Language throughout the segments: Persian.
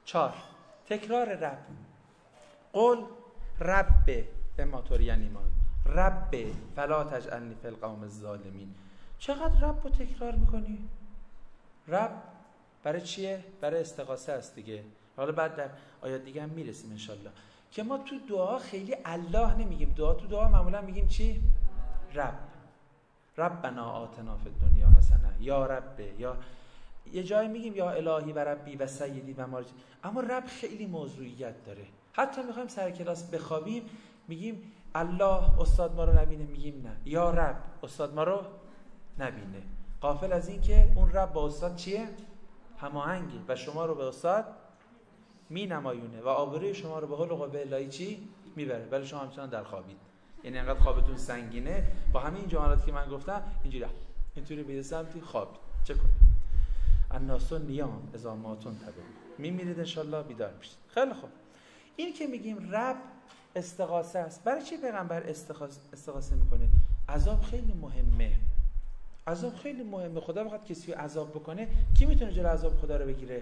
4. تکرار رب. قل رب اما طوریان ایمان، رب فلا تجعلنی فی القوم الظالمین. چقدر رب رو تکرار میکنی؟ رب برای چیه؟ برای استغاثه است دیگه. حالا بعد در آیات دیگه هم میرسیم انشالله که ما تو دعا خیلی الله نمیگیم. تو دعا معمولا میگیم چی؟ رب. ربنا آتنا فی الدنیا حسنه، یا رب، یا یه جایی میگیم یا الهی و ربی و سیدی و مارج. اما رب خیلی موضوعیت داره. حتی میخوایم سر کلاس بخوابیم میگیم الله استاد ما رو نبینه، میگیم نه، یا رب استاد ما رو نبینه. غافل از این که اون رب با استاد چیه؟ هماهنگه و شما رو به استاد می نمایونه و آبروی شما رو به حول و قوه الهی چی؟ میبره، ولی شما همچنان در خوابید. یعنی انقدر خوابتون سنگینه با همین جملاتی که من گفتم اینطوری به سمتی خوابید. چه کنید؟ الناس نیام اذا ماتون تبه، میمیرید انشالله بیدار میشید. خیلی خوب. این که میگیم رب استغاثه است. برای چی پیغمبر استغاثه میکنه؟ عذاب خیلی مهمه. عذاب خیلی مهمه. خدا بخواد کسی رو عذاب بکنه، کی میتونه جلوی عذاب خدا رو بگیره؟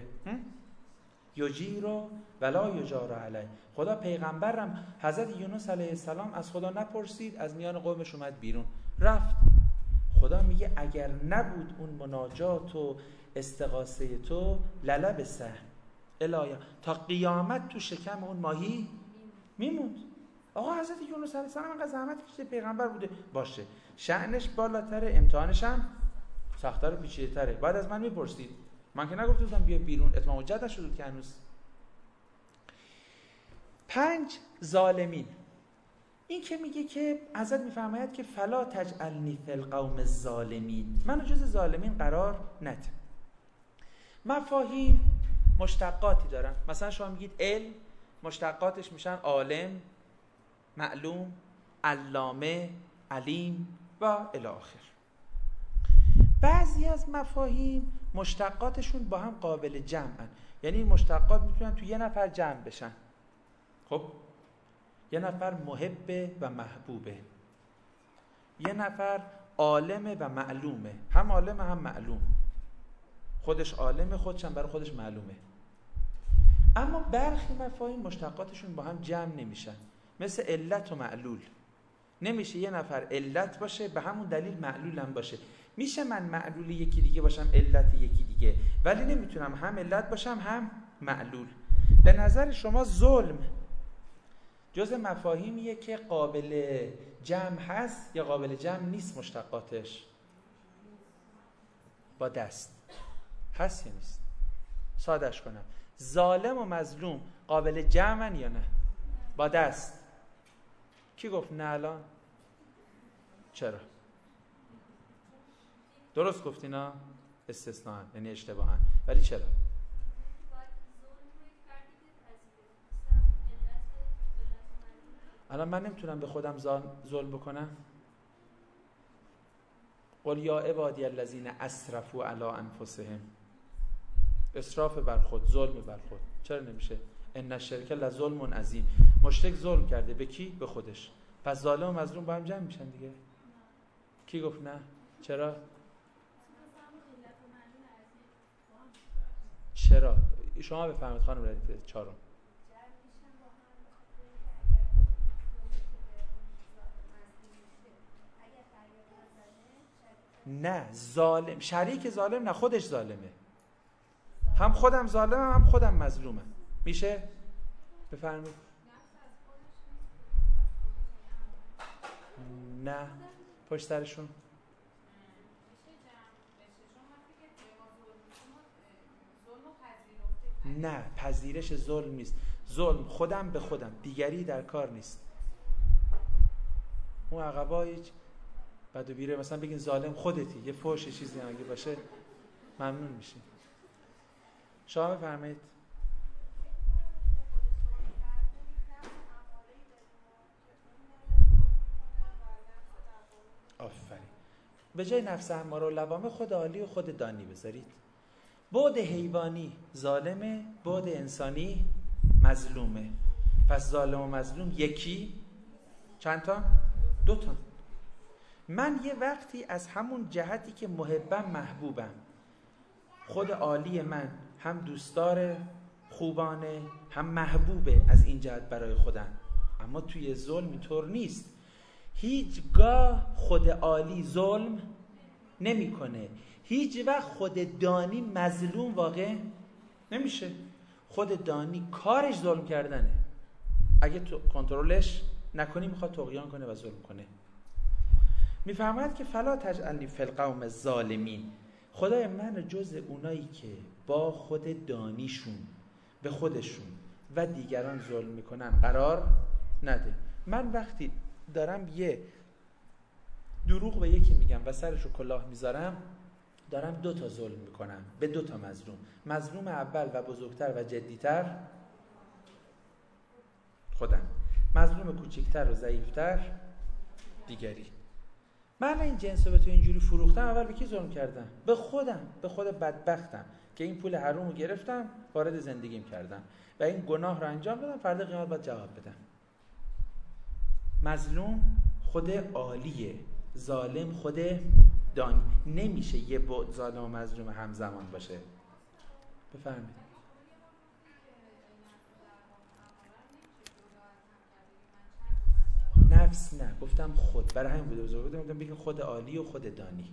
یجیرو ولا یجار علیه. خدا پیغمبرم حضرت یونس علیه السلام از خدا نپرسید، از میان قومش اومد بیرون رفت. خدا میگه اگر نبود اون مناجات و استغاثه تو للبسه الایا، تا قیامت تو شکم اون ماهی میموند. آقا حضرت یونس علیه السلام انقدر زحمت کشیده، پیغمبر بوده، باشه شأنش بالاتره، امتحانش هم سخت‌تر و پیچیده‌تره. بعد از من میپرسید، من که نگفتم بیا بیرون، اتمام حجت نشد که هنوز. 5 ظالمین. این که میگه که حضرت میفرماید که فلا تجعلنی فی القوم الظالمین، منو جز ظالمین قرار نده. مفاهیم مشتقاتی دارن. مثلا شما میگید علم، مشتقاتش میشن عالم، معلوم، علامه، علیم و الی آخر. بعضی از مفاهیم مشتقاتشون با هم قابل جمعن، یعنی این مشتقات میتونن تو یه نفر جمع بشن. خب یه نفر محبه و محبوبه، یه نفر عالمه و معلومه، هم عالمه هم معلوم، خودش عالمه خودشم برای خودش معلومه. اما برخی مفاهیم مشتقاتشون با هم جمع نمیشن، مثل علت و معلول. نمیشه یه نفر علت باشه به همون دلیل معلول هم باشه. میشه من معلول یکی دیگه باشم علت یکی دیگه، ولی نمیتونم هم علت باشم هم معلول. به نظر شما ظلم جز مفاهیمیه که قابل جمع هست یا قابل جمع نیست؟ مشتقاتش با دست هست یا نیست؟ سادش کنم، ظالم و مظلوم قابل جمعن یا نه؟ با دست. کی گفت نه الان؟ چرا؟ درست گفتینا؟ استثناء یعنی اشتباهن، ولی چرا؟ الان من نمیتونم به خودم ظلم بکنم؟ قل یا عبادی الذین اسرفوا علی انفسهم، اسراف بر خود، ظلم بر خود. چرا نمیشه؟ ان الشرک لظلم عظیم. مشرک ظلم کرده به کی؟ به خودش. پس ظالم و مظلوم با هم جمع میشن دیگه. کی گفت نه؟ چرا؟ چرا؟ شما بفهمید خانم ردیف. 4. نه ظالم، شریک ظالم نه، خودش ظالمه. هم خودم ظالمم هم خودم مظلومم. میشه؟ بفرمایید. نه پشت سرشون. نه پذیرش ظلم نیست. ظلم خودم به خودم، دیگری در کار نیست. اون عقبای بعدو بیره مثلا بگین ظالم خودتی، یه فحش چیزی هم اگه باشه ممنون میشیم. شما بفرمایید. آفرین. به جای نفس اماره و لوامه خود عالی و خود دانی بذارید. بعد حیوانی ظالمه، بعد انسانی مظلومه. پس ظالم و مظلوم یکی، چند تا؟ 2 تا. من یه وقتی از همون جهتی که محبم محبوبم، خود عالی من هم دوستدار خوبانه هم محبوبه از این جهت برای خودم، اما توی ظلم اینطور نیست. هیچگاه خود عالی ظلم نمیکنه، هیچ وقت خود دانی مظلوم واقع نمیشه. خود دانی کارش ظلم کردنه، اگه تو کنترلش نکنی میخواد طغیان کنه و ظلم کنه. میفهمد که فلا تجعلنی فی القوم الظالمین، خدای من جز اونایی که با خود دانیشون به خودشون و دیگران ظلم میکنن قرار نده. من وقتی دارم یه دروغ به یکی میگم و سرشو کلاه میذارم، دارم 2 تا ظلم میکنم به 2 تا مظلوم. مظلوم اول و بزرگتر و جدیتر خودم، مظلوم کوچکتر و ضعیفتر دیگری. من این جنس رو به تو اینجوری فروختم، اول به کی ظلم کردم؟ به خودم، به خود بدبختم که این پول حرام رو گرفتم وارد زندگیم کردم و این گناه رو انجام دادم، فردا قیامت باید جواب بدم. مظلوم خود عالیه، ظالم خود دانی. نمیشه یه بعد ظالم و مظلوم همزمان باشه. بفرمایید. نفس نه، گفتم خود، برای همین بوده بزرگ بودم بگیم خود عالی و خود دانی.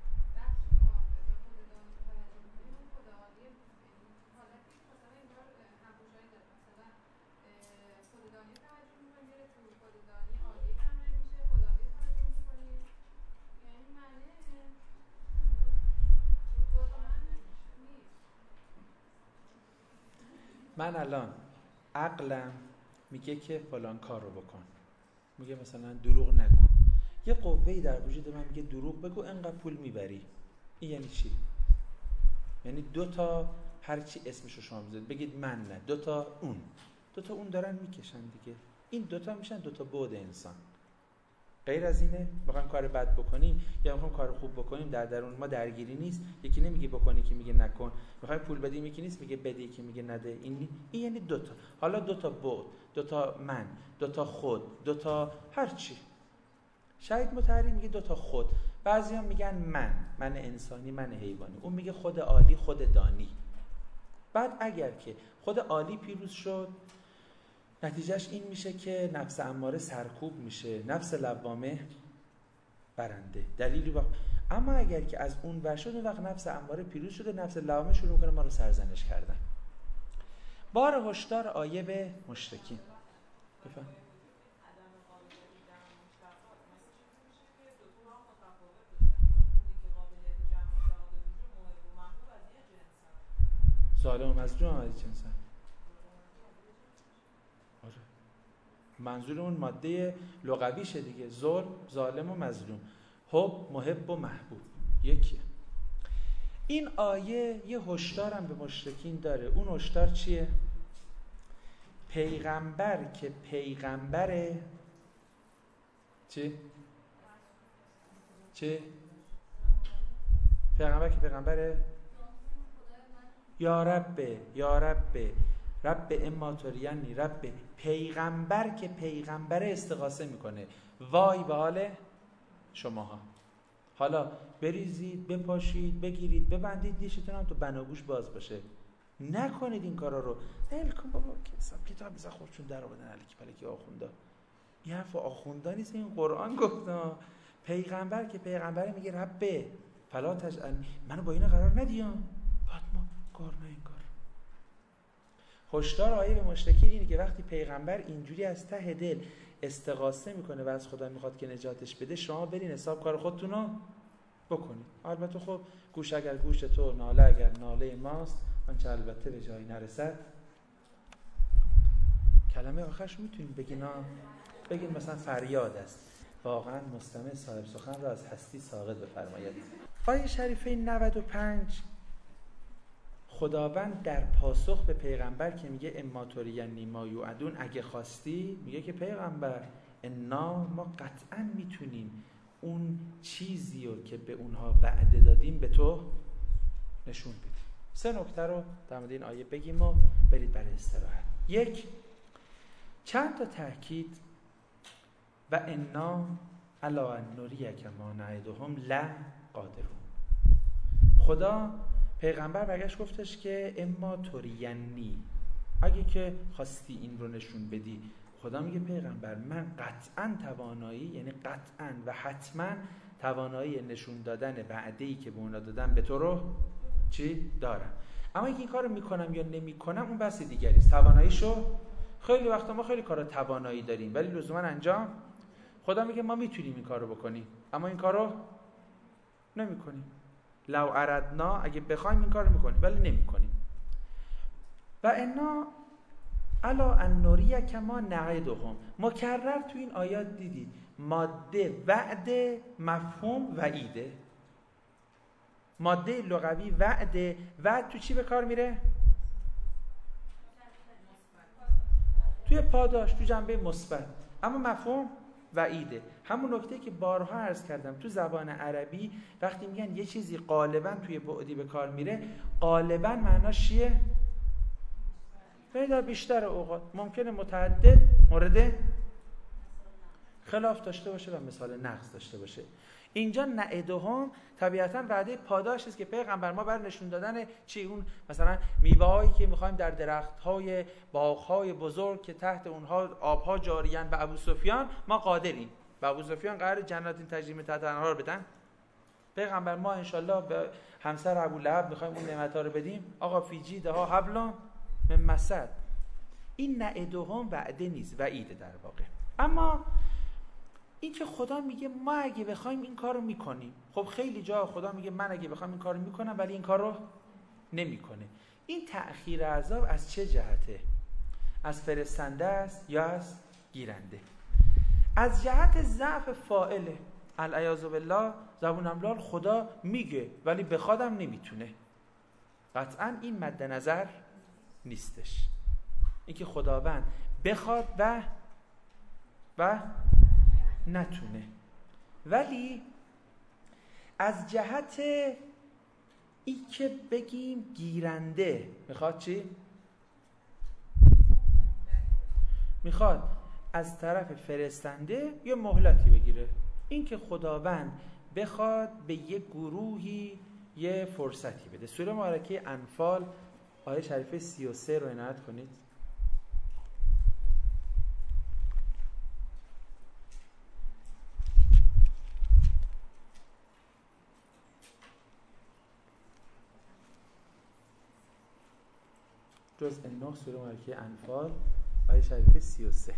من الان عقلم میگه که فلان کار رو بکن، میگه مثلا دروغ نگو. یه قوه‌ای در وجود من میگه دروغ بگو انقدر پول میبری. این یعنی چی؟ یعنی 2 تا هر چی اسمشو شما بذارید بگید من نه، 2 تا اون دارن میکشن دیگه. این 2 تا میشن 2 تا بعد انسان. غیر از اینه میخوایم کار بد بکنیم یا میخوایم کار خوب بکنیم، در درون ما درگیری نیست. یکی نمیگه بکنی که میگه نکن. میخوایم پول بدیم یکی نیست میگه بده که میگه نده. این یعنی 2 تا. حالا 2 تا بعد، 2 تا من، 2 تا خود، 2 تا هر چی. شهید مطهری میگه 2 تا خود. بعضیا میگن من انسانی، من حیوانی. اون میگه خود عالی، خود دانی. بعد اگر که خود عالی پیروز شد، نتیجهش این میشه که نفس اماره سرکوب میشه، نفس لوامه برنده. دلیلی اما اگر که از اون ور شد، اون وقت نفس اماره پیروز شده، نفس لوامه شروع میکنه ما رو سرزنش کردن. بار هشدار آیه به مشرکین. بفهم. ظالم و مظلوم هم از جنسن. آره. منظورمون ماده لغویشه دیگه. ظالم و مظلوم، حب، محب و محبوب یکیه. این آیه یه هشدار هم به مشرکین داره. اون هشدار چیه؟ پیغمبر که پیغمبره چی؟ پیغمبر که پیغمبره یا رب اما ترینی رب. پیغمبر که پیغمبر استغاثه میکنه، وای به حال شماها. حالا بریزید، بپاشید، بگیرید، ببندید، دیشتون هم تو بناگوش باز باشه. نکنید این کارا رو. ول کن بابا، کتاب بزن خودشون در آوردن الکی پلکی آخوندا. این حرف آخوندا نیست، این قرآن گفت. پیغمبر که پیغمبر میگه رب فلا تجعلنی، منو با اینا قرار ندیام. بعد ما کار نه این کار. هشدار آیه به مشرکین اینه که وقتی پیغمبر اینجوری از ته دل استغاثه میکنه و از خدا میخواد که نجاتش بده، شما برین حساب کار خودتون رو بکنید. البته خب گوش اگر گوش تو، ناله اگر ناله ماست، آنچه البته به جایی نرسد. کلمه آخرش میتونید بگین مثلا فریاد است. واقعا مستمع صاحب سخن را از هستی ساقط بفرماید. آیه شریفه 95 خداوند در پاسخ به پیغمبر که میگه اما ترینی ما یوعدون، اگه خواستی، میگه که پیغمبر ما قطعا میتونیم اون چیزی رو که به اونها وعده دادیم به تو نشون بدیم. 3 نکته رو در مورد این آیه بگیم و برید برای استراحت. 1 چند تا تاکید و انا علی ان نریک ما نعدهم لقادرون. خدا پیغمبر برگشت گفتش که اما ترینی، اگه که خواستی این رو نشون بدی، خدا میگه پیغمبر من قطعا توانایی، یعنی قطعا و حتما توانایی نشون دادن وعده‌ای که به اونا دادم به تو رو چی دارم. اما اینکه این کارو میکنم یا نمیکنم اون بحث دیگری است. تواناییشو خیلی وقتا ما خیلی کارا توانایی داریم ولی لزوما انجام، خدا میگه ما میتونیم این کارو بکنیم اما این کارو نمیکنیم. لو اردنا، اگه بخوایم این کارو میکنیم ولی نمیکنیم. و انا الا ان نریک ما نعدهم، مکرر تو این آیات دیدید ماده وعده، مفهوم وعیده. ماده لغوی وعده، وعد تو چی به کار میره؟ توی پاداش، تو جنبه مثبت. اما مفهوم وعیده. همون نکته که بارها عرض کردم تو زبان عربی وقتی میگن یه چیزی غالبا توی بعدی به کار میره، غالبا معناش چیه؟ در بیشتر اوقات ممکنه متعدد مورد خلاف داشته باشه و مثال نقص داشته باشه. اینجا نعدهم طبیعتاً وعده پاداش است که پیغمبر ما بر نشون دادن چی، اون مثلا میوه‌هایی که می‌خوایم در درخت‌های باغ‌های بزرگ که تحت اونها آب‌ها جاریان به ابوسفیان ما قادریم. به ابوسفیان قرار جنات تجری من تحتها الانهار بدن. پیغمبر ما انشالله به همسر ابولهب می‌خوایم اون نعمت‌ها رو بدیم. آقا فی جیدها حبل من مسد. این نعدهم وعده نیست، وعیده در واقع. اما این که خدا میگه ما اگه بخوایم این کارو میکنیم، خب خیلی جا خدا میگه من اگه بخوام این کارو میکنم ولی این کارو نمیکنه. این تأخیر عذاب از چه جهته؟ از فرستنده است یا از گیرنده؟ از جهت ضعف فاعله. العیاذ بالله زبون املال خدا میگه ولی بخوادم نمیتونه. قطعا این مد نظر نیستش. اینکه خداوند بخواد و نتونه. ولی از جهت این که بگیم گیرنده میخواد چی؟ میخواد از طرف فرستنده یه مهلتی بگیره. این که خداوند بخواد به یه گروهی یه فرصتی بده. سوره مبارکه انفال آیه شریفه 33 رو عنایت کنید. جزء 9 سوره مبارکه انفال آیه شریفه 33.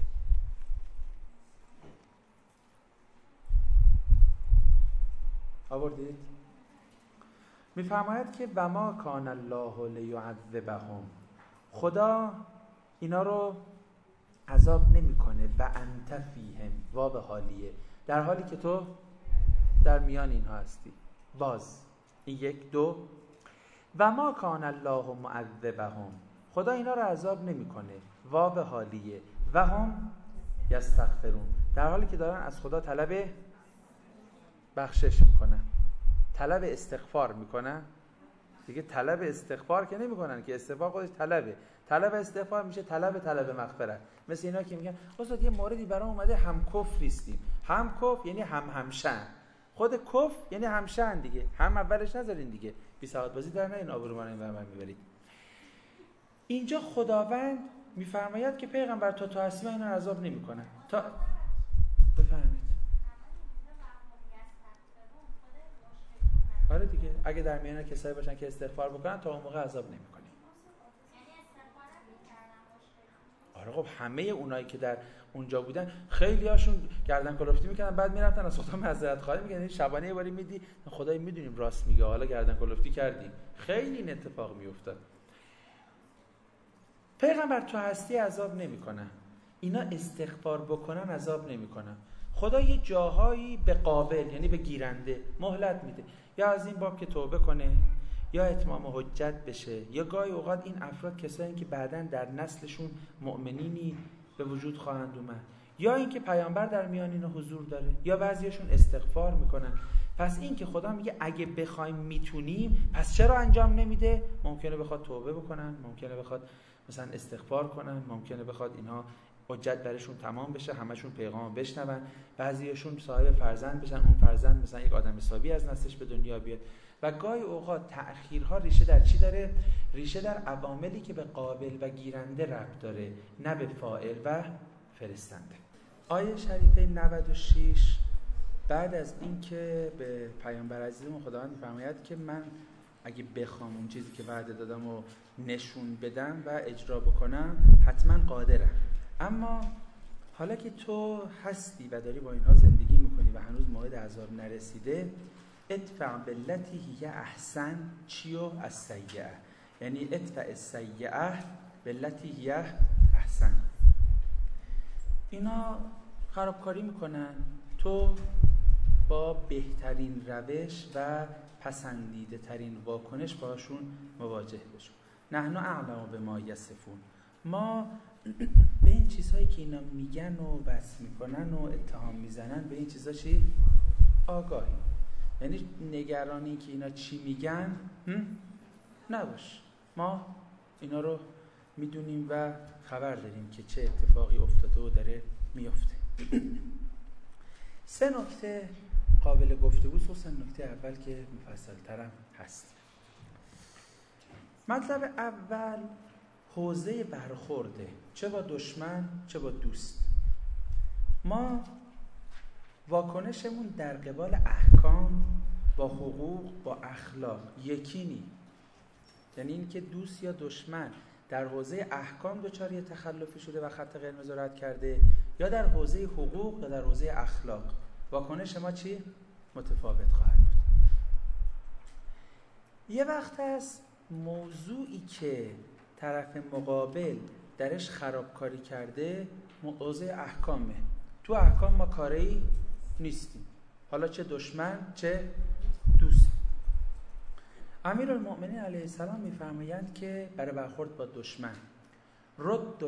آوردید؟ میفرماید که و ما کان الله لیعذبهم، خدا اینا رو عذاب نمیکنه و انت فیهم، واو حالیه، در حالی که تو در میان اینها هستی. باز این 1 2 و ما کان الله معذبهم، خدا اینا رو عذاب نمیکنه، واو حالیه، و هم یستغفرون، در حالی که دارن از خدا طلب بخشش میکنن، طلب استغفار میکنن. دیگه طلب استغفار که نمیکنن که استغفار خودش طلبه. طلب استغفار میشه طلب مغفرت. مثل اینا که میگن استاد یه موردی برام اومده هم کفر نیستیم. هم کفر یعنی همشن. خود کفر یعنی همشن دیگه. هم اولش نذارین دیگه. بی سواد بازی در نه این آبرومان این برام میبرید. اینجا خداوند میفرماید که پیغمبر تا هستی من اینا رو عذاب نمیکنن. تا بفرمایید. آره دیگه، اگه در میانه کسایی باشن که استغفار بکنن تا اون موقع عذاب نمی‌کنی. آره خب همه اونایی که در اونجا بودن خیلی هاشون گردن کلفتی میکنن، بعد میرفتن از خدا معذرت خواهی میکنن. شبانه یه باری میدی خدای میدونیم راست میگه، حالا گردن کلفتی کردیم. خیلی این اتفاق میافتاد. پیغمبر تو هستی عذاب نمیکنن، اینا استغفار بکنن عذاب نمیکنن. خدا یه جاهایی به قابل یعنی به گیرنده مهلت میده، یا از این باب که توبه کنه یا اتمام حجت بشه، یا گاهی اوقات این افراد کسایی که بعداً در نسلشون مؤمنینی به وجود خواهند اومد، یا اینکه پیامبر در میان اینا حضور داره، یا بعضیاشون استغفار میکنن. پس این که خدا میگه اگه بخوایم میتونیم، پس چرا انجام نمیده؟ ممکنه بخواد توبه بکنن، ممکنه بخواد مثلا استغفار کنن، ممکنه بخواد اینها حجت برشون تمام بشه، همشون پیغام بشنون، بعضیاشون صاحب فرزند بشن، اون فرزند مثلا یک آدم حسابی از نسلش به دنیا بیاد. و گاهی اوقات تأخیرها ریشه در چی داره؟ ریشه در عواملی که به قابل و گیرنده ربط داره، نه به فاعل و فرستنده. آیه شریفه 96 بعد از این که به پیامبر عزیزمون خداوند می‌فرماید که من اگه بخوام اون چیزی که وعده دادم رو نشون بدم و اجرا بکنم حتما قادرم، اما حالا که تو هستی و داری با اینها زندگی میکنی و هنوز موعد عذاب نرسیده، ادفع باللتی هی احسن چیو از سیئه، یعنی ادفع السیئه باللتی هی احسن. اینا خرابکاری میکنن، تو با بهترین روش و پسندیده ترین واکنش باشون مواجه بشو. نحن اعلم بما یصفون، ما به این چیزهایی که اینا میگن و وصف میکنن و اتهام میزنن به این چیزها چی؟ آگاهی. یعنی نگرانی که اینا چی میگن نباش، ما اینا رو میدونیم و خبر داریم که چه اتفاقی افتاده و داره میفته. 3 نکته قابل گفتگوست، خصوصا نکته اول که مفصل ترم هست. مطلب اول حوزه برخورده، چه با دشمن چه با دوست. ما واکنشمون در قبال احکام با حقوق با اخلاق یکی نی. یعنی این که دوست یا دشمن در حوزه احکام دچار یه تخلفی شده و خط قرمز رد کرده، یا در حوزه حقوق یا در حوزه اخلاق، واکنش ما چی؟ متفاوت خواهد بود. یه وقت هست موضوعی که طرف مقابل درش خرابکاری کرده حوزه احکامه، تو احکام ما کاری نیستیم، حالا چه دشمن چه دوست. امیرالمؤمنین علیه السلام میفرمایند که برای برخورد با دشمن ردوا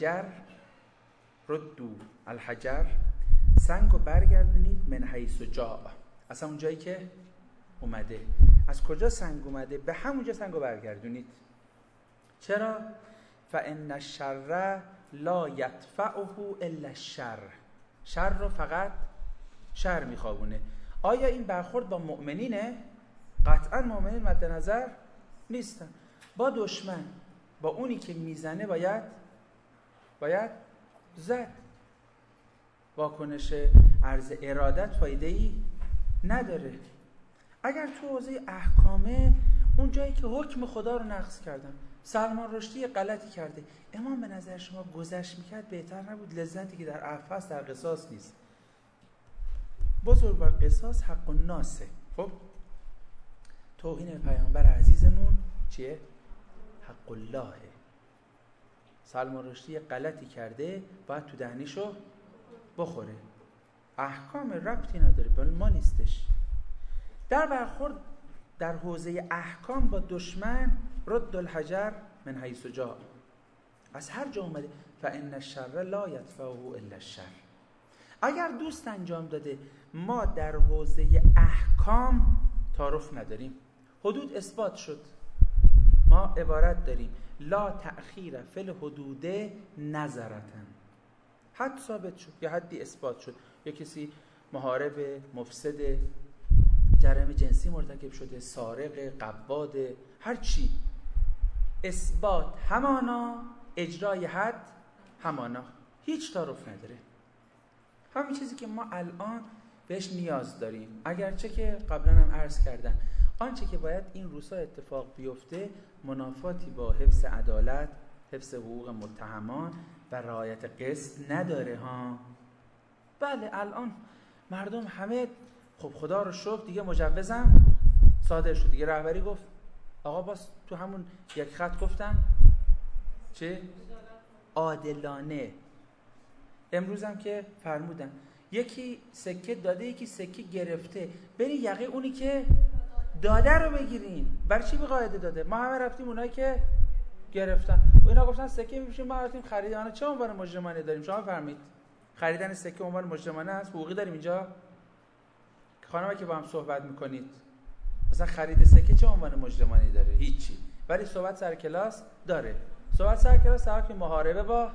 الحجر، سنگو برگردونید من حیث جاء، اصلا اون جایی که اومده، از کجا سنگ اومده به همونجا سنگو برگردونید. چرا؟ فان الشر لا یدفعه الا الشر، شر رو فقط شر میخوابونه. آیا این برخورد با مؤمنینه؟ قطعا مؤمنین مد نظر نیستن. با دشمن، با اونی که میزنه باید زد. واکنش عرض ارادت فایده‌ای نداره. اگر تو حوزه احکامه، اون جایی که حکم خدا رو نقض کردن، سلمان رشدی غلطی کرده، امام به نظر شما گذشت میکرد بهتر نبود؟ لذتی که در عفو است در قصاص نیست. بزرگوار قصاص حق الناسه. خب توهین پیامبر عزیزمون چیه؟ حق اللهه. سلمان رشدی غلطی کرده، باید تو دهنشو بخوره. احکام ربطی نداره، بل ما نیستش. در برخورد در حوزه احکام با دشمن رد الحجر من حیث جاء، از هر جا اومده. فان الشر لا یدفعه الا الشر. اگر دوست انجام داده، ما در حوزه احکام تعارف نداریم. حدود اثبات شد، ما عبارت داریم لا تأخیر فی الحدود نظرتن. حد ثابت شد یا حدی اثبات شد، یا کسی محارب، مفسد، جرم جنسی مرتکب شده، سارق، قباد، هر چی، اثبات همانا، اجرای حد همانا، هیچ تعارف نداره. همین چیزی که ما الان بهش نیاز داریم. اگرچه که قبلا هم عرض کردم آنچه که باید این روزها اتفاق بیفته منافاتی با حفظ عدالت، حفظ حقوق متهمان و رعایت قسط نداره ها. بله الان مردم همه خب خدا رو شکر دیگه مجوزم صادر شد، دیگه رهبری گفت آقا باز تو همون یک خط گفتم چه؟ عادلانه. امروز هم که فرمودن یکی سکه داده یکی سکه گرفته، برین یقه اونی که داده رو بگیرین. برای چی به قاعده داده؟ ما همه رفتیم اونایی که گرفتن و اینا گفتن سکه میپوشیم، ما رفتیم خریدن. چه عنوان مجرمانه داریم؟ شما فرمایید خریدن سکه عنوان مجرمانه است؟ حقوقی داریم اینجا؟ خانم‌ها که با هم صحبت میکنید مثلا خرید سکه چه عنوان مجرمانه داره؟ هیچی. ولی صحبت سر کلاس داره. صحبت سر کلاس سر که محاربه با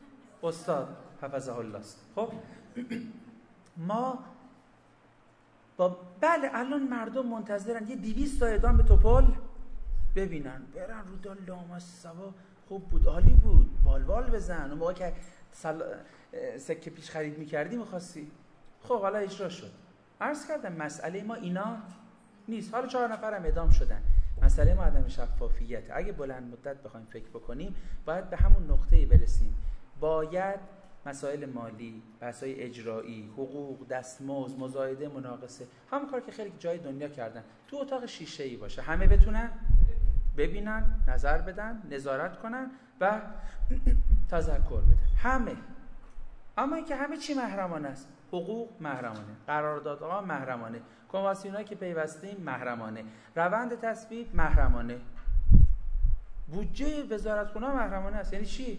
استاد حفظه الله است. خب ما بله الان مردم منتظرن یه 200 تا اعدام توپل ببینن، برن رو دال لامصبا خوب بود، عالی بود، بالوال بزن. اون موقع که سکه پیش خرید میکردی میخواستی. خب حالا اجرا شد. عرض کردم مسئله ما اینا نیست. حالا 4 نفرم اعدام شدن. مسئله ما عدم شفافیت. اگه بلند مدت بخوایم فکر بکنیم باید به همون نقطه‌ای برسیم. باید مسائل مالی، بحث‌های اجرایی، حقوق، دستمزد، مزایده، مناقصه، همون کار که خیلی جای دنیا کردن، تو اتاق شیشه‌ای باشه، همه بتونن ببینن، نظر بدن، نظارت کنن و تذکر بدن. همه. اما اینکه همه چی محرمانه است. حقوق محرمانه، قراردادها محرمانه، کنوانسیونایی که پیوستیم محرمانه، روند تصویب محرمانه، بودجه وزارتخونه محرمانه است. یعنی چی؟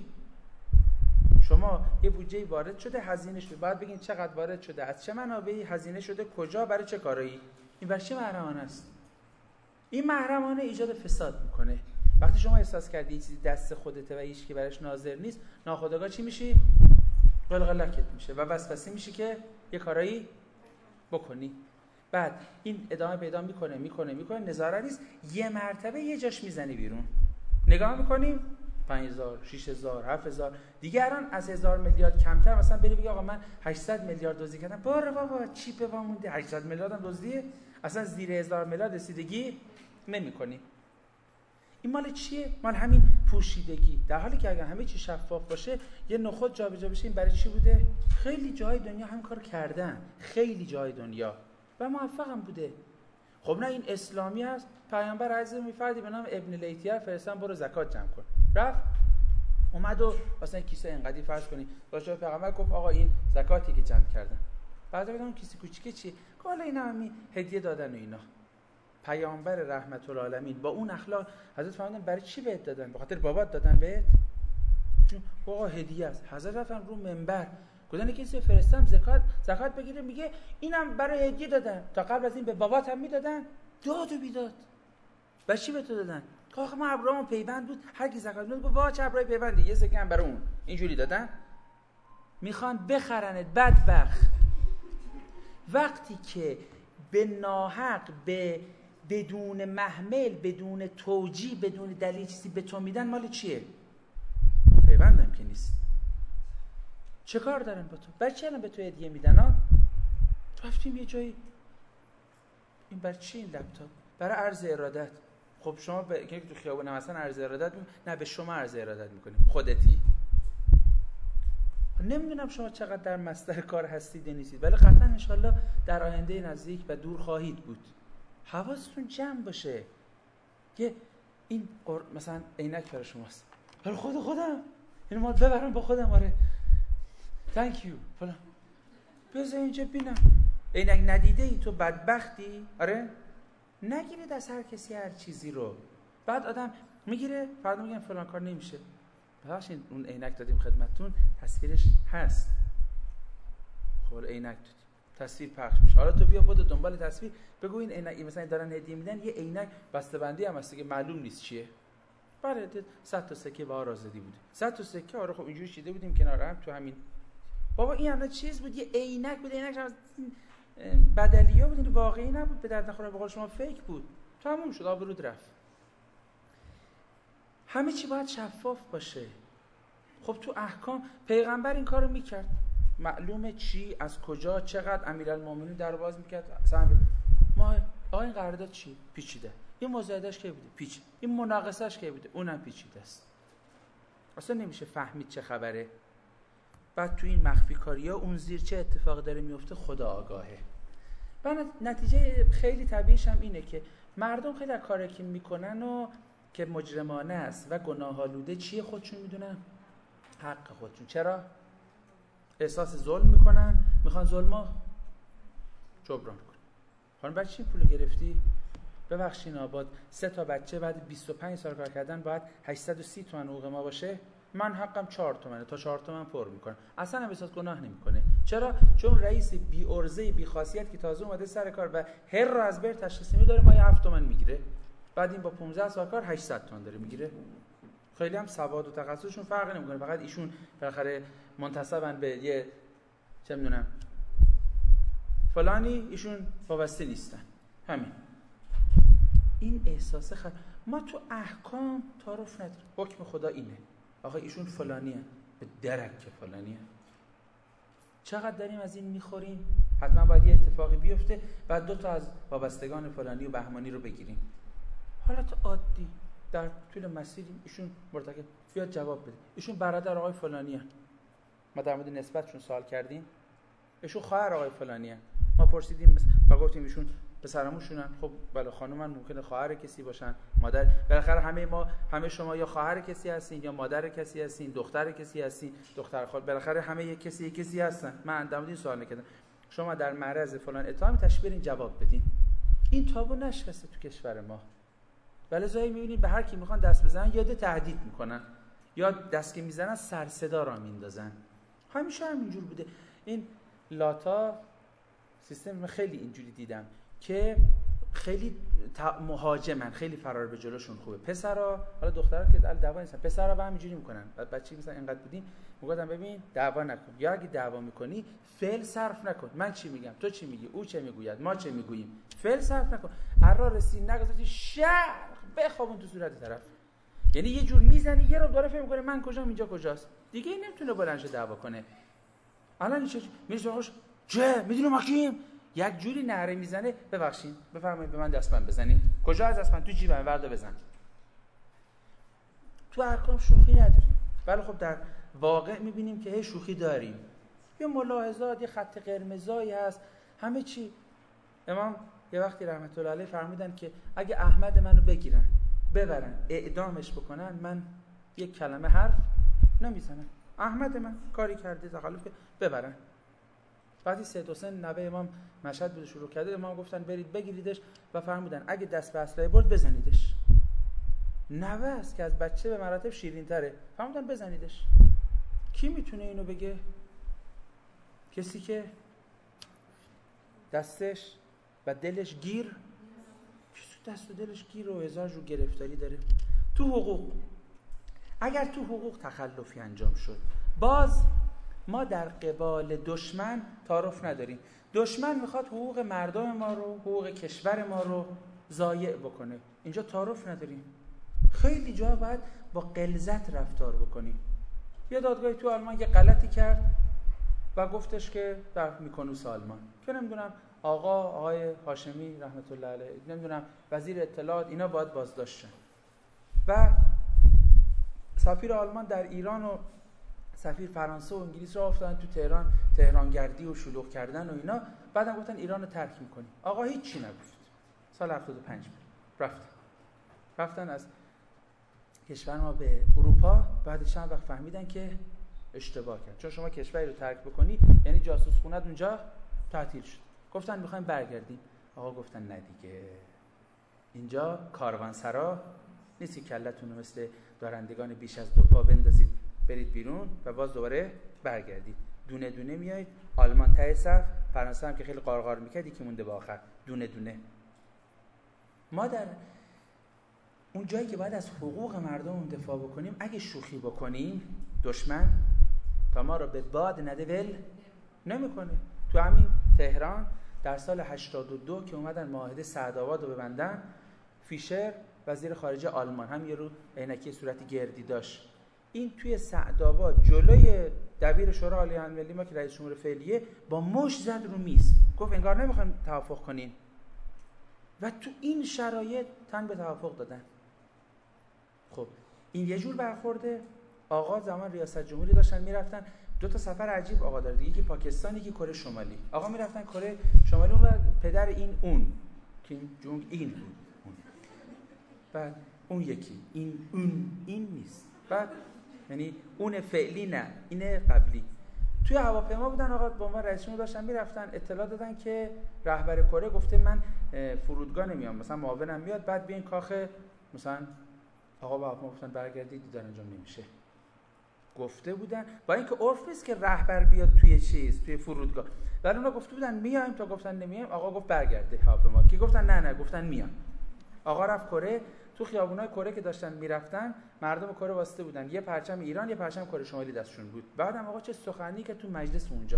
شما یه بودجه وارد شده، هزینه شده، باید بگین چقدر وارد شده، از چه منابعی هزینه شده، کجا، برای چه کارایی. این برای چه محرمانه است؟ این محرمانه ایجاد فساد میکنه. وقتی شما احساس کردی یه چیزی دست خودته و هیچ کی براش ناظر نیست، ناخودآگاه چی میشی؟ قلقلکت میشه و وسوسه میشی که یه کارایی بکنی. بعد این ادامه پیدا میکنه، نظارت نیست، یه مرتبه یه جاش میزنی بیرون. نگاه میکنیم 5000 6000 7000 دیگران از 1000 میلیارد کمتر، مثلا بری بگی آقا من 800 میلیارد دزدی کردم. بابا چیپ وامونده، 800 میلیارد هم دزدیه، اصلا زیر 1000 میلیارد رسیدگی نمی‌کنی. این مال چیه؟ مال همین پوشیدگی. در حالی که اگر همه چی شفاف باشه، یه نخود جابجا بشه، این برای چی بوده؟ خیلی جای دنیا هم کار کردن، خیلی جای دنیا و موفق هم بوده. خب نه این اسلامی هست، پیامبر عزیز میفردی به نام ابن لیتیه فرستن برو زکات جمع کن. رفت اومد و مثلا کیسه اینقدی فرض کنی، باشه پیغمبر گفت آقا این زکاتی که جمع کردن. بعد گفتم کیسه کوچیکه چی؟ حالا اینا همین هدیه دادن و اینا. پیامبر رحمت العالمین با اون اخلاق حضرت فرمودن برای چی بهت دادن؟ به خاطر بابات دادن بهت؟ چون آقا هدیه است. حضرت رفتن رو منبر گفتن کسی فرستم زکات بگیره، میگه اینم برای هدیه دادن، تا قبل از این به بابات هم میدادن. داد و بیداد. برای چی به تو دادن؟ آخه ما ابرام پیوند بود، هر کی زکات میداد گفت وا چه ابرای پیوندی، یه سکه هم برای اون. اینجوری دادن. میخوان بخرنت بدبخت. وقتی که به ناحق، بدون محمل، بدون توجیه، بدون دلیل چیزی به تو میدن، مال چیه؟ پیوندم که نیست. چه کار دارن با تو؟ برای چی الان به تو هدیه میدن ها؟ رفتیم یه جایی، این برای چی این لپتاپ؟ برای عرض ارادت. خب شما که تو خیابون مثلا عرض ارادت نه به شما عرض ارادت میکنیم، خودتی. نمیدونم شما چقدر در مصدر کار هستید نیستید، ولی قطعا انشالله در آینده نزدیک و دور خواهید بود. حواستون جمع باشه که این مثلا عینک برای شماست، برای خودم اینو ما ببرم با خودم. آره thank you فلان، بذار اینجا بینم. عینک ندیده ای تو بدبختی. آره نگیرید از هر کسی هر چیزی رو. بعد آدم میگیره فردا میگن فلان کار نمیشه. ببخشید اون عینک دادیم خدمتتون، تصویرش هست. خب عینک دادیم، تصویر پخش میشه. حالا تو بیا بود دنبال تصویر، بگو این عینک مثلا دارن هدیه میدن، یه عینک بسته‌بندی هم هست که معلوم نیست چیه. بله 100 تا سکه بهار آزادی بود. 100 تا سکه. آره خب اینجوری چیده بودیم کنار هم تو همین. بابا این همه چیز بود، یه عینک بود. عینک از بدلیه بود، این واقعی نبود، به درد نخوره، به قول شما فیک بود. تموم شد، آبرود رفت. همه چی باید شفاف باشه. خب تو احکام پیغمبر این کارو میکرد، معلومه چی از کجا چقدر. امیرالمومنین در باز میکرد ما آقا این قرارداد چی؟ پیچیده. این مزایدهش کی بوده؟ پیچ. این مناقصهش کی بوده؟ اونم پیچیده است. اصلا نمیشه فهمید چه خبره. بعد تو این مخفی کاری‌ها اون زیر چه اتفاقی داره میفته خدا آگاهه. و نتیجه خیلی طبیعیش هم اینه که مردم خیلی از کاری که میکنن و که مجرمانه است و گناه‌آلوده چیه خودشون میدونن؟ حق خودشون. چرا؟ احساس ظلم میکنن، میخوان ظلمو جبران کنن. حالا برای چی پول گرفتی؟ ببخشین آباد 3 تا بچه بعد 25 سال کار کردن باید 830 تومن حقوق ما باشه، من حقم 4 تومنه، تا 4 تومن پر میکنم. اصلا هم احساس گناه نمیکنه. چرا؟ چون رئیس بی ارزه بی خاصیت که تازه اومده سر کار و هر رو از بر تشخیص میداره ما 7 تومن میگیره، بعد این با 15 سال کار 800 تومن داره میگیره. خیلی هم سواد و تخصصشون فرق نمیکنه، فقط ایشون بالاخره منتسبن به یه چه میدونم فلانی ایشون وابسته نیستن. همین. این احساس ما تو احکام تعارف نداریم. حکم خدا اینه. آقا ایشون فلانیه، به درک که فلانیه. چقدر داریم از این میخوریم؟ حتما باید یه اتفاقی بیفته بعد 2 تا از وابستگان فلانی و بهمانی رو بگیریم. حالت عادی در طول مسیر این مرتکب بیاد جواب بده. ایشون برادر آقای فلانیه. ما در مورد نسبتشون سوال کردیم. ایشون خواهر آقای فلانیه. ما پرسیدیم و گفتیم ایشون پسرموشونن. خب بله خانومن ممکنه خواهر کسی باشن، مادر. بالاخره همه شما یا خواهر کسی هستین یا مادر کسی هستین، دختر کسی هستین، دختر خال. بالاخره همه یک کسی هستن. من در مورد این سوال نکردم. شما در معرض فلان اتهام تشبیه برین جواب بدین. این تابو نشسته تو کشور ما. ولی زایی میبینید به هر کی میخوان دست بزنن یاد تهدید میکنن یا دست که میزنن سر صدا را میندازن. همیشه همینجور بوده. این لاتا سیستم خیلی اینجوری دیدم که خیلی مهاجمن، خیلی فرار به جلوشون خوبه. پسرا حالا دخترا که دعوا نیستن، پسرا با هم اینجوری میکنن. بعد بچه‌ای مثلا اینقدر بودین میگفتن ببین دعوا نکن، یا اگه دعوا میکنی فعل صرف نکن. من چی میگم تو چی میگی، او چه میگوید ما چه میگوییم. فعل صرف نکن. قرار رسید نگذاشتی شرق بخوابون تو صورت طرف. یعنی یه جور میزنی یه رو داره فکر میکنه من کجام اینجا کجاست. دیگه این نمیتونه بلندش دعوا کنه. الان این چه میشه چه میدونم ماکیم یک جوری نعره میزنه ببخشید بفرمایید به من دستبند بزنید. کجا از دستبند؟ تو جیبم، وردا بزن. تو احکام شوخی نداریم. ولی خب در واقع میبینیم که شوخی داریم. یه ملاحظات، یه خط قرمزایی هست، همه چی. امام یه وقتی رحمت الله علیه فرمودن که اگه احمد منو بگیرن ببرن اعدامش بکنن من یک کلمه حرف نمیزنم. احمد من کاری کرده تخلف ببرن. بعدی سید حسین نوه امام مشهد بود شروع کرده، امام گفتن برید بگیریدش و فرمودن اگه دست به اسلحه برد بزنیدش. نوه است که از بچه به مراتب شیرین تره، فرمودن بزنیدش. کی میتونه اینو بگه؟ کسی که دستش و دلش گیر، کسی دست و دلش گیر و هزار جو گرفتاری داره. تو حقوق اگر تو حقوق تخلفی انجام شد، باز ما در قبال دشمن تعارف نداریم. دشمن میخواد حقوق مردم ما رو، حقوق کشور ما رو ضایع بکنه. اینجا تعارف نداریم. خیلی جا باید با غلظت رفتار بکنیم. یه دادگاهی تو آلمان یه غلطی کرد و گفتش که در میکنوس آلمان که نمیدونم آقای هاشمی رحمت الله علیه، نمیدونم وزیر اطلاعات، اینا باید بازداشت شن. و سفیر آلمان در ایران و سفیر فرانسه و انگلیس را افتادن تو تهرانگردی و شلوغ کردن و اینا. بعدم گفتن ایران رو ترک میکنی. آقا هیچی نگفت. سال 75 رفتن از کشور ما به اروپا. بعد چند وقت فهمیدن که اشتباه کرد، چون شما کشوری رو ترک بکنی یعنی جاسوس خونت اونجا تعطیل شد. گفتن میخوایم برگردیم. آقا گفتن نه دیگه، اینجا کاروانسرا نیست که کلتون رو مثل دارندگان بیش از 2 پا بندازید برید بیرون و باز دوباره برگردید. دونه دونه میایید. آلمان ته صف، فرانسه هم که خیلی قارقار میکرد یکی مونده به آخر. دونه دونه. ما در اون جایی که باید از حقوق مردم دفاع بکنیم اگه شوخی بکنیم دشمن تا ما رو به باد نده ول نمیکنه. تو همین تهران در سال 82 که اومدن معاهده سعدآباد رو ببندن، فیشر وزیر خارجه آلمان هم یه رو عینکی صورتی گردی داشت. این توی سعدآباد جلوی دبیر شورای عالی المللی ما که رئیس جمهور فعلیه با مشت زد رو میز، گفت انگار نمیخوایم توافق کنین. و تو این شرایط تن به توافق دادن. خب این یه جور برخورده. آقا زمان ریاست جمهوری داشتن میرفتن 2 تا سفر عجیب آقا داره دیگه، یکی پاکستان یکی کره شمالی. آقا میرفتن کره شمالی و پدر این اون کیم جونگ این اون. بعد اون یکی این نیست. بعد یعنی اون فعلی نه، اینه قبلی. توی هواپیما بودن آقا با ما رئیس جمهور داشتن میرفتن، اطلاع دادن که رهبر کره گفته من فرودگاه نمیام، مثلا معاونم میاد بعد بیاین کاخ مثلا. آقا با ما گفتن برگردید دیدار انجام نمیشه. گفته بودن با اینکه عرف نیست که رهبر بیاد توی فرودگاه، ولی اونا گفته بودن میایم تا گفتن نمیایم. آقا گفت برگرده هواپیما. کی گفتن نه گفتن میام. آقا رفت کره. تو خیابونای کره که داشتن میرفتن مردم کره واسطه بودن، یه پرچم ایران یه پرچم کره شمالی دستشون بود. بعدم آقا چه سخنی که تو مجلس اونجا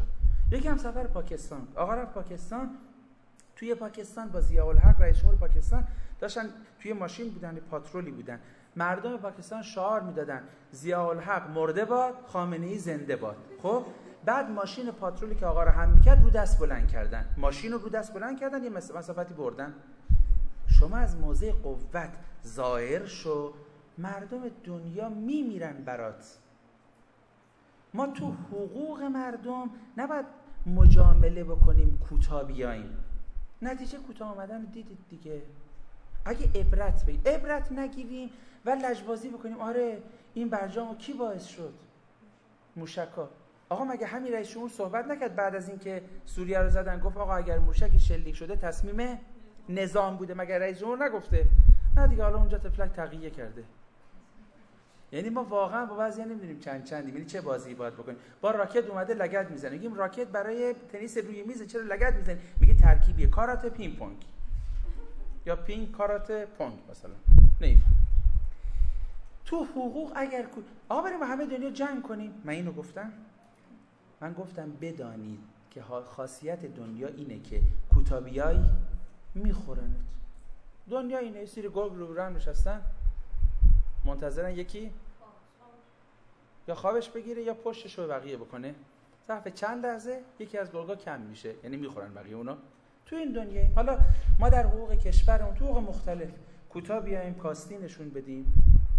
یکی هم سفر پاکستان. آقا رفت پاکستان. توی پاکستان با ضیاءالحق رئیس جمهور پاکستان داشتن توی ماشین بودن، پاترولی بودن. مردم پاکستان شعار میدادن ضیاءالحق مرده باد، خامنه‌ای زنده باد. خب بعد ماشین پاترولی که آقا رو هم میکرد رو دست بلند کردن، ماشین رو دست بلند کردن، یه مسافتی بردن. شما از موضع قوت ظاهر شو، مردم دنیا میمیرن برات. ما تو حقوق مردم نباید مجامله بکنیم، کوتاه بیاییم. نتیجه کوتاه آمدن دیدید دیگه. اگه عبرت نگیریم و لجبازی بکنیم، آره این برجامو کی باعث شد؟ موشکا. آقا مگه همین رئیس جمهور صحبت نکرد بعد از اینکه سوریه رو زدن، گفت آقا اگر موشکی شلیک شده تصمیم نظام بوده؟ مگر رئیس جمهور نگفته؟ نه دیگه، حالا اونجا تفلک تقیه کرده. یعنی ما واقعا با بعضیا نمیدونیم چندیم، یعنی چه بازی باید بکنیم. با راکت اومده لگد میزنه، میگیم راکت برای تنیس روی میز چرا لگد میزنی؟ میگه ترکیبیه، کاراته پینگ پونگ یا پینگ کاراته پونگ مثلا. نمیفهم. تو حقوق اگر آقا بریم همه دنیا جنگ کنیم، من اینو گفتم؟ من گفتم بدانید که خاصیت دنیا اینه که کوتابیای میخورنت. دنیا اینه، سری گرگ رو هم نشستن منتظرن یکی یا خوابش بگیره یا پشتش رو بقیه بکنه. ظرف چند لحظه یکی از گرگا کم میشه، یعنی میخورن بقیه اونا. تو این دنیا حالا ما در حقوق کشورمون تو حقوق مختلف کوتاه بیایم کاستی نشون بدیم.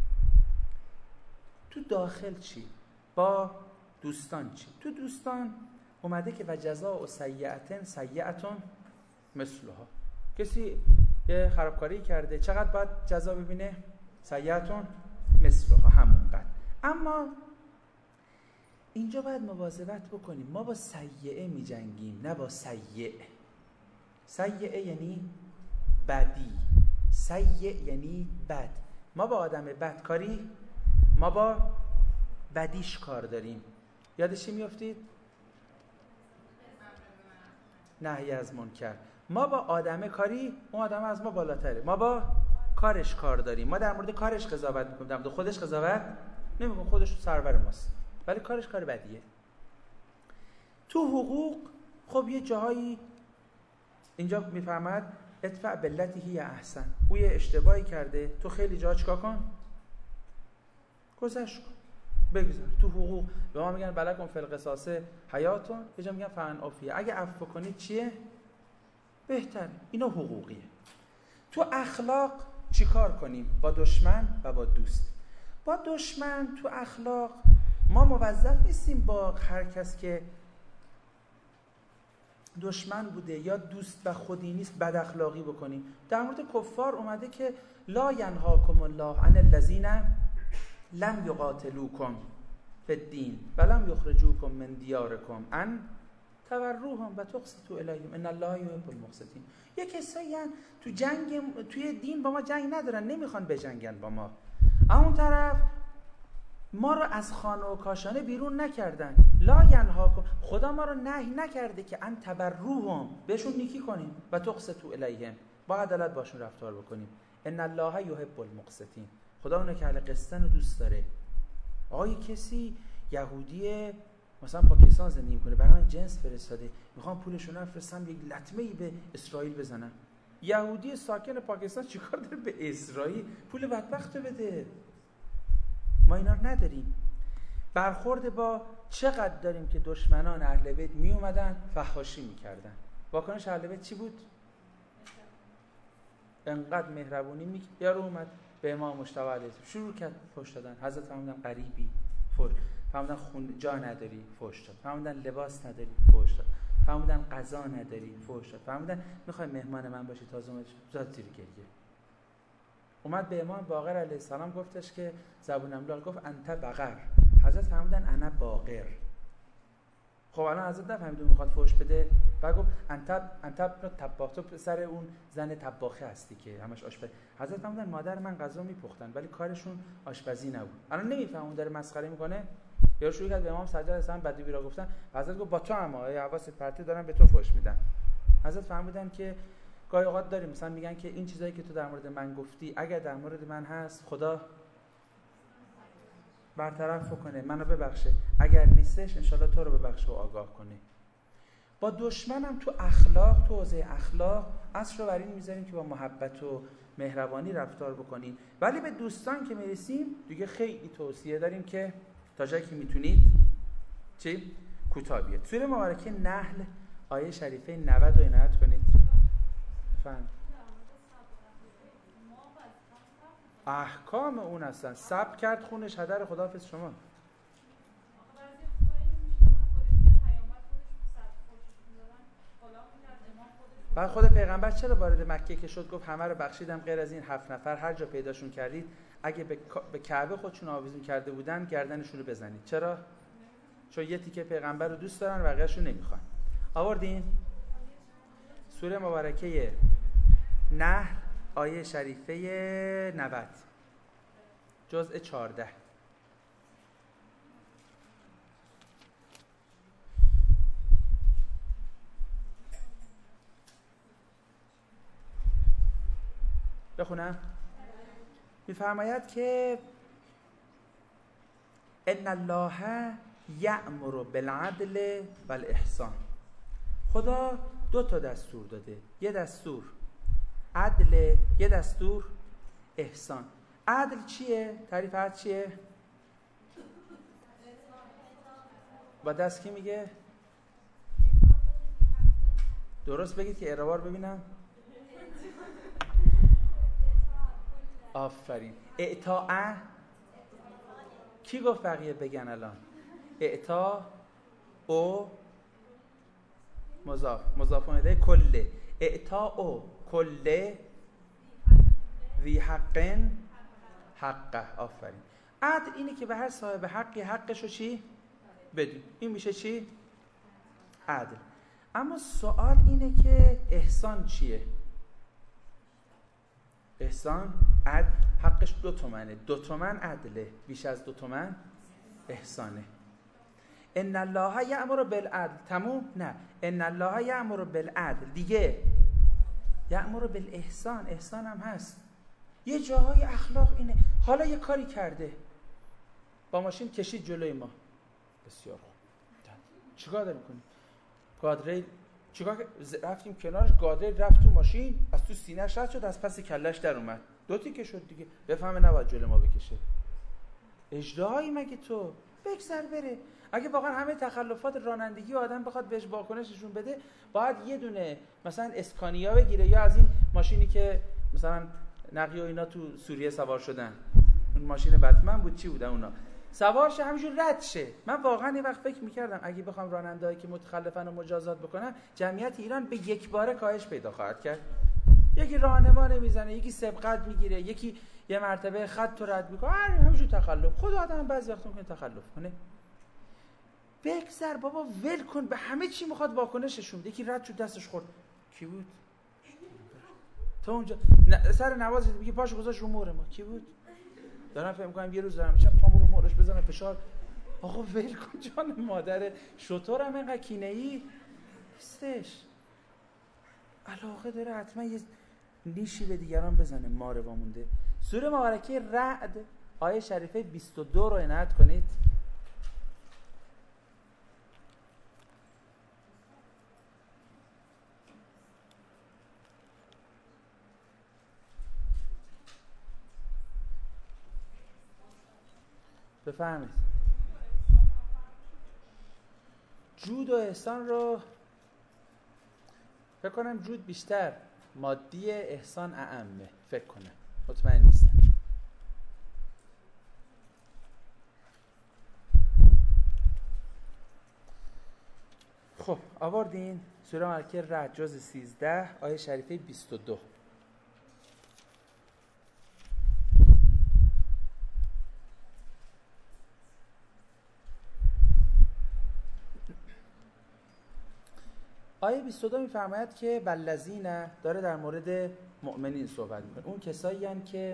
تو داخل چی؟ با دوستان چی؟ تو دوستان اومده که و جزاء سیئة سیئة مثلها. کسی یه خرابکاری کرده، چقدر باید جزا ببینه؟ سیئة مثلها، همونقدر. اما اینجا باید مواظبت بکنیم، ما با سیئه می جنگیم نه با سیئ. سیئه یعنی بدی، سیئ یعنی بد. ما با آدم بدکاری، ما با بدیش کار داریم. یادش میافتید؟ نهی از منکر. ما با آدم کاری، اون آدم از ما بالاتره، ما با کارش کار داریم. ما در مورد کارش قضاوت میکنیم، در مورد خودش قضاوت نمیکنیم. خودش سرور ماست ولی کارش کار بدیه. تو حقوق خب یه جاهایی اینجا میفرماد ادفع بالتی هی احسن. او یه اشتباهی کرده، تو خیلی جا چیکار کن؟ گذشت کن، بگذار. تو حقوق به ما میگن بلکم فی القصاص حیاتون، یه جا میگن فعن عافیه. اگه عفو کنید چیه؟ بهتره. اینا حقوقیه. تو اخلاق چیکار کنیم؟ با دشمن و با دوست. با دشمن تو اخلاق ما موظف نیستیم با هر کس که دشمن بوده یا دوست و خودی نیست بد اخلاقی بکنیم. در مورد کفار اومده که لا ینهاکم الله عن الذین لم یقاتلوکم فی الدین و لم یخرجوکم من دیارکم ان تبروهم و تقسطوا الیهم ان الله یحب المقسطین. یه کسایی تو جنگ، توی دین با ما جنگ ندارن، نمیخوان بجنگن با ما. اون طرف ما رو از خانه و کاشانه بیرون نکردن. لا ینهاکم، خدا ما رو نهی نکرده که ان تبروهم، بهشون نیکی کنیم، و تقسطوا الیهم، با عدالت باشون رفتار بکنیم. ان الله یحب المقسطین. خدا اونه که اهل قسطن رو دوست داره. آقای کسی یهودی مثلا پاکستان زندگی میکنه، برای من جنس فرستاده، میخوام پولشون رو بفرستم یک لطمه‌ای به اسرائیل بزنن. یهودی ساکن پاکستان چیکار داره به اسرائیل؟ پول بدبخت رو بده. ما اینا رو نداریم. برخورد با چقدر داریم که دشمنان اهل بیت می اومدن فحاشی میکردن. واکنش اهل بیت چی بود؟ انقدر مهربونی یارو اومد به امام مجتبی علیه شروع کرد فحش دادن. حضرت فرمودن غریبی، فرمودن خون جا نداری، فحش داد. فرمودن لباس نداری، فحش داد. فرمودن غذا نداری، فحش داد. فرمودن میخوای مهمان من باشی، تازه اومد زاد زیر گریه. اومد به امام باقر علیه السلام گفتش که زبون املال گفت انت بقر. حضرت فرمودن انا باقر. خب الان حضرت نفهمید میخواد فحش بده، بعد گفت انت طباخ، تو سر اون زن طباخه هستی که همش آشپزی. حضرت فرمودن مادر من غذا میپختن ولی کارشون آشپزی نبود. الان نمیفهمه اون داره مسخره میکنه. یا شروع کرد به امام سجاد السلام بدی را گفتن. حضرت گفت با تو اما حواست پرتی دارن به تو فحش میدن. حضرت فرمودن که گاهی اوقات داریم مثلا میگن که این چیزایی که تو در مورد من گفتی اگر در مورد من هست خدا برطرف کنه، منو ببخشه، اگر نیستش انشالله تو رو ببخشه و آگاه کنه. با دشمنم تو اخلاق، تو حوزه اخلاق اصل رو بر این میذاریم که با محبت و مهربانی رفتار بکنیم، ولی به دوستان که میرسیم دیگه خیلی توصیه داریم که تا جایی که میتونید چی؟ کوتاه بیاد. سوره مبارکه نحل آیه شریفه 90 رو عنایت کنید. فهم احکام اون هستن. صبر کرد خونش هدر، خداحافظ شما. بعد خود پیغمبر چرا وارد مکه که شد گفت همه رو بخشیدم غیر از این 7 نفر، هر جا پیداشون کردید اگه به کعبه خودشون آویزون کرده بودن گردنشون رو بزنید. چرا؟ چون یه تیکه پیغمبر رو دوست دارن، بقیه‌شون نمیخوان. آوردین؟ سوره مبارکه نحل آیه شریفه 90 جزء 14. بخونم. میفرماید که ان الله یأمر بالعدل والاحسان. خدا 2 تا دستور داده، یه دستور عدل، یه دستور احسان. عدل چیه؟ تعریف عدل چیه؟ با دست کی میگه؟ درست بگید که اعرابار ببینم. آفرین. اعطاء کی گفت بقیه بگن الان؟ اعطاء او مضاف الیه کله. اعطاء او کله ذی حق حقه. آفرین. عدل اینه که به هر صاحب حقی حقشو چی؟ بدون. این میشه چی؟ عدل. اما سوال اینه که احسان چیه؟ احسان عدل حقش 2 تومنه. 2 تومن عدله، بیش از 2 تومن احسانه. ان الله یأمر بالعدل. تموم؟ نه. ان الله یأمر بالعدل دیگه یأمر بالاحسان. احسان هم هست. یه جاهای اخلاق اینه. حالا یه کاری کرده، با ماشین کشید جلوی ما، بسیار خوب، چیکار داریم کنیم؟ گادریل چیکار رفتیم کنارش، گادریل رفت تو ماشین، از تو سینه‌اش رد شد، از پس کله‌اش در اومد، 2 تیکه شد دیگه. بفهمه نباید جلوی ما بکشه. اجدهایی مگه تو؟ بگذر بره. اگه واقعا همه تخلفات رانندگی آدم بخواد بهش واکنششون بده، باید یه دونه مثلا اسکانیا بگیره، یا از این ماشینی که مثلا نقی و اینا تو سوریه سوار شدن، اون ماشین بتمن بود چی بودن اونا، سوار شه همینجور رد شه. من واقعا یه وقت فکر می‌کردم اگه بخوام رانندهایی که متخلفن رو مجازات بکنم، جمعیت ایران به یک باره کاهش پیدا خواهد کرد. یکی راهنما نمیزنه، یکی سبقت میگیره، یکی یه مرتبه خط رو رد میکنه، همینجور تخلف. خود آدم بعضی وقتا ممکنه تخلف کنه. بگذر بابا، ول کن. به همه چی میخواد واکنششون بده. یکی رد شد دستش خورد، کی بود؟ تو اونجا سر نواز میگه پاشو گذاشت رو مهر ما، کی بود؟ دارم فکر می‌کنم یه روز دارم میشم پامو رو مهرش بزنم فشار. آقا ول کن جان مادر شطورم اینقدر کینه‌ای نیستش. علاقه داره حتما یه نیشی به دیگران بزنه. ماره وامونده. سوره مبارکه رعد آیه شریفه 22 رو عنایت کنید. بفهمید. جود و احسان رو فکر کنم جود بیشتر مادی، احسان اعمه. فکر کنم، مطمئن نیستم. خب آوردین سوره مبارکه رعد جزء 13 آیه شریفه 22. آیه 22 میفرماید که والذین، داره در مورد مؤمنین صحبت میکنه، اون کسایی هستند که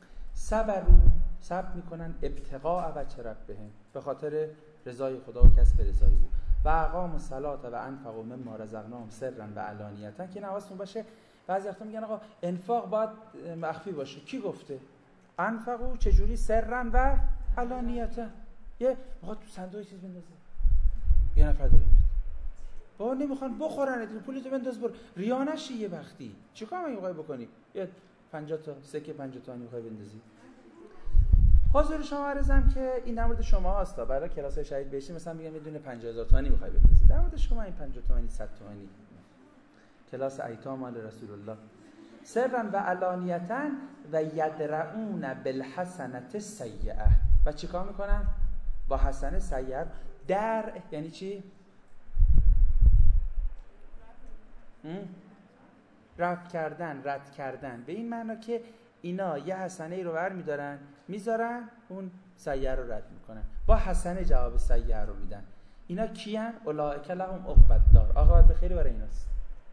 صبر میکنن ابتغاء وجه ربهم، به خاطر رضای خدا و کسب رضای او، و اقاموا الصلاة و انفقوا مما رزقناهم سرا و علانیة. که نوازتون باشه بعضی وقتا میگن آقا انفاق باید مخفی باشه. کی گفته؟ انفقوا چجوری؟ سرا و علانیة. یه آقا تو صندوق چیز بندازه، یه نفر داره میاد بابا نمیخوان بخورن، پولتو بنداز برو. ریا نشی یه وقتی. چیکار میخوای بکنی؟ یه 50 تا سکه 50 تومانی میخوای بندازی؟ حضور شما عرضم که این در مورد شما هستا. برای کلاس شهید بهشتی مثلا میگم یه دونه 50000 تومانی میخوای بندازی. در مورد شما این 50 تومانی 100 تومانی. کلاس ایتام مال رسول الله. سرا و علانیتا و یدرؤون بالحسنة السیئه. و چیکار میکنن؟ با حسنه سیئه. در یعنی چی؟ رفع کردن، رد کردن. به این معنا که اینا یه حسنه ای رو برمی‌دارن میذارن، اون سیئه رو رد میکنن، با حسنه جواب سیئه رو میدن. اینا کیان؟ اولئک لهم عقبی الدار. عاقبت بخیر برای ایناست.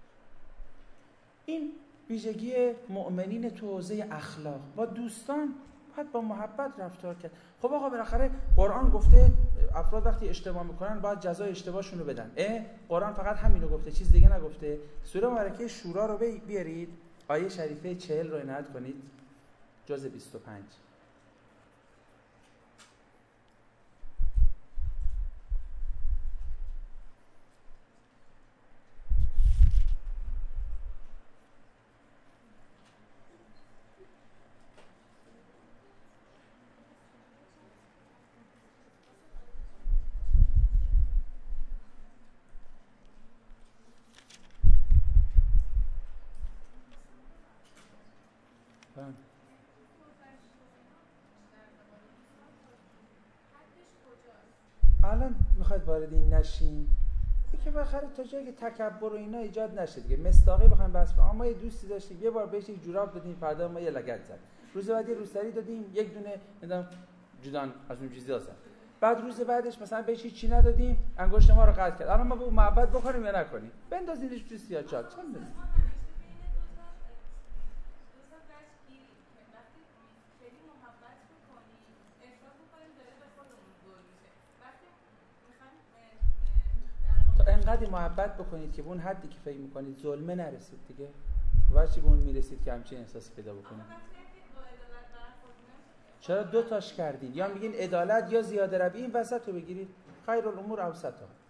این ویژگی مؤمنین تو حوزه اخلاق. با دوستان باید با محبت رفتار کرد. خب آقا بالاخره قرآن گفته افراد وقتی اشتباه میکنن باید جزای اشتباهشون رو بدن. قرآن فقط همینو گفته، چیز دیگه نگفته. سوره مبارکه شورا رو بیارید، آیه شریفه 40 رو عنایت کنید، جزء 25. الان میخواید وارد این نشین که بالاخره تا جایی که تکبر و اینا ایجاد نشه دیگه. مصداقی بخوایم بحث کنیم. ما یه دوستی داشتیم، یه بار بهش یک جوراب دادیم، فردا ما یه لگد زد. روز بعد یه روسری دادیم، یک دونه نمیدونم جدان از اون چیزا زد. بعد روز بعدش مثلا بهش چی ندادیم، انگشت ما رو قطع کرد. الان ما به اون محبت بکنیم یا نکنیم؟ بندازیدش تو سیاه‌چال. چه می‌دونم. انقدر محبت بکنید که به اون حدی که فکر میکنید ظلمه نرسید دیگه. واسه به اون میرسید که همچین احساس پیدا بکنید. چرا دو تاش کردین؟ یا میگین عدالت یا زیاده روی، این وسط رو بگیرید. خیر الامور اوسطها.